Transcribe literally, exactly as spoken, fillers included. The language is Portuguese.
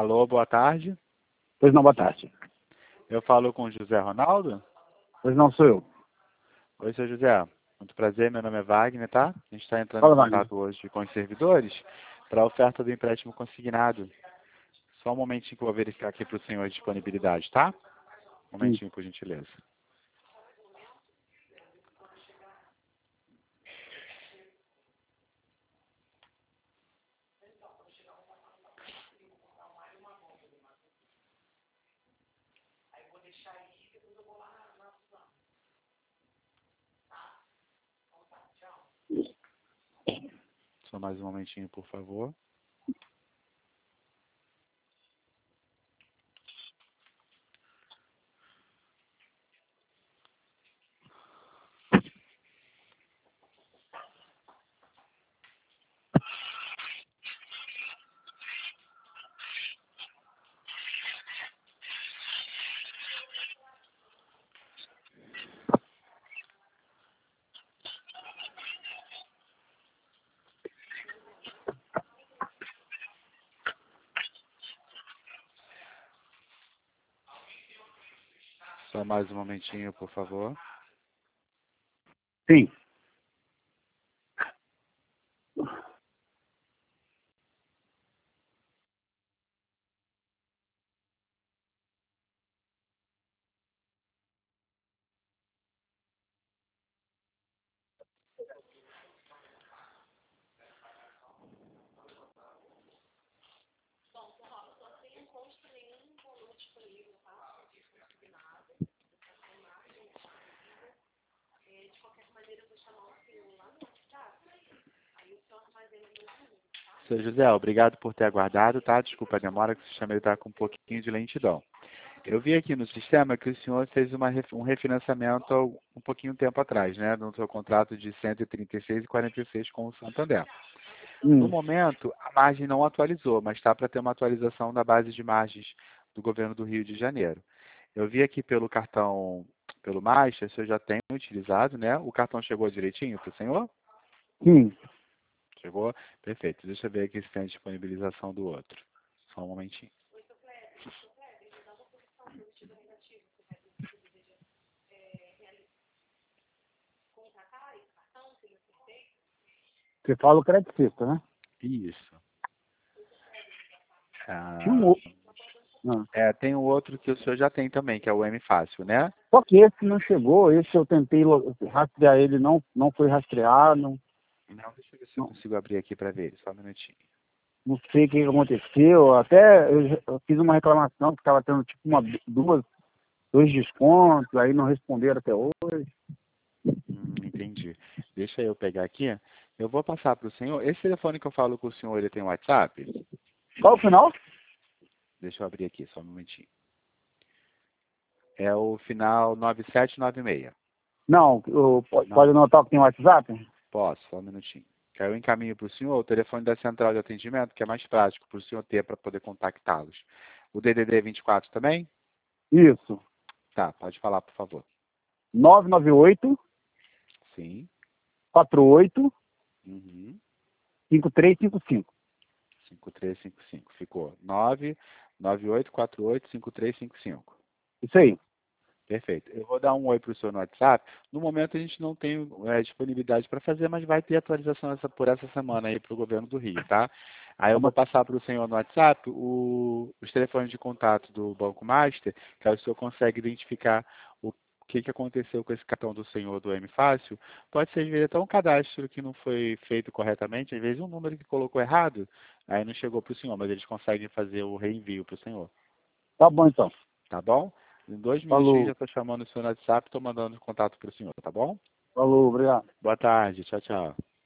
Alô, boa tarde. Pois não, boa tarde. Eu falo com o José Ronaldo. Pois não, sou eu. Oi, seu José. Muito prazer, meu nome é Wagner, tá? A gente está entrando Fala, em Wagner. contato hoje com os servidores para a oferta do empréstimo consignado. Só um momentinho que eu vou verificar aqui para o senhor a disponibilidade, tá? Um Sim. momentinho, por gentileza. Só mais um momentinho, por favor. Só mais um momentinho, por favor. Sim. Seu José, obrigado por ter aguardado, tá? Desculpa a demora, que o sistema está com um pouquinho de lentidão. Eu vi aqui no sistema que o senhor fez uma, ref- um refinanciamento há um pouquinho tempo atrás, né? No seu contrato de cento e trinta e seis e quarenta e seis com o Santander. No Hum. momento, a margem não atualizou, mas está para ter uma atualização da base de margens do governo do Rio de Janeiro. Eu vi aqui pelo cartão, pelo Master, o senhor já tem utilizado, né? O cartão chegou direitinho para o senhor? Sim. Chegou? Perfeito. Deixa eu ver aqui se tem a disponibilização do outro. Só um momentinho. Você fala o crédito, né? Isso. Tinha um Ah, outro. Ah. é, tem o outro que o senhor já tem também, que é o M Fácil, né? Só que esse não chegou. Esse eu tentei lo- rastrear ele, não, não foi rastreado. Não, Não, deixa eu ver se eu não, consigo abrir aqui para ver. Só um minutinho. não sei o que aconteceu. Até eu, já- eu fiz uma reclamação que estava tendo tipo uma, duas, dois descontos, aí não responderam até hoje. Hum, entendi. Deixa eu pegar aqui. Eu vou passar para o senhor. Esse telefone que eu falo com o senhor, ele tem WhatsApp? Qual o final? Deixa eu abrir aqui, só um momentinho. É o final nove sete nove seis. Não, eu- pode, Não, pode anotar que tem WhatsApp? posso, só um minutinho. Que aí eu encaminho para o senhor o telefone da central de atendimento, que é mais prático para o senhor ter para poder contactá-los. O D D D vinte e quatro também? Isso. Tá, pode falar, por favor. nove nove oito, Sim. quatro oito, Uhum. cinco três cinco cinco. cinco três cinco cinco. Ficou nove nove oito quatro oito cinco três cinco cinco. Isso aí. Perfeito. Eu vou dar um oi para o senhor no WhatsApp. No momento a gente não tem é, disponibilidade para fazer, mas vai ter atualização essa, por essa semana aí para o governo do Rio, tá? Aí eu Tá vou bom. passar para o senhor no WhatsApp o- os telefones de contato do Banco Master, que aí o senhor consegue identificar o que, que aconteceu com esse cartão do senhor do M Fácil. Pode ser, às vezes, até um cadastro que não foi feito corretamente, às vezes um número que colocou errado, aí não chegou para o senhor, mas eles conseguem fazer o reenvio para o senhor. Tá bom então. Tá bom? Em dois minutinhos já Falou. estou chamando o senhor no WhatsApp e estou mandando contato para o senhor, tá bom? Falou, obrigado. Boa tarde. Tchau, tchau.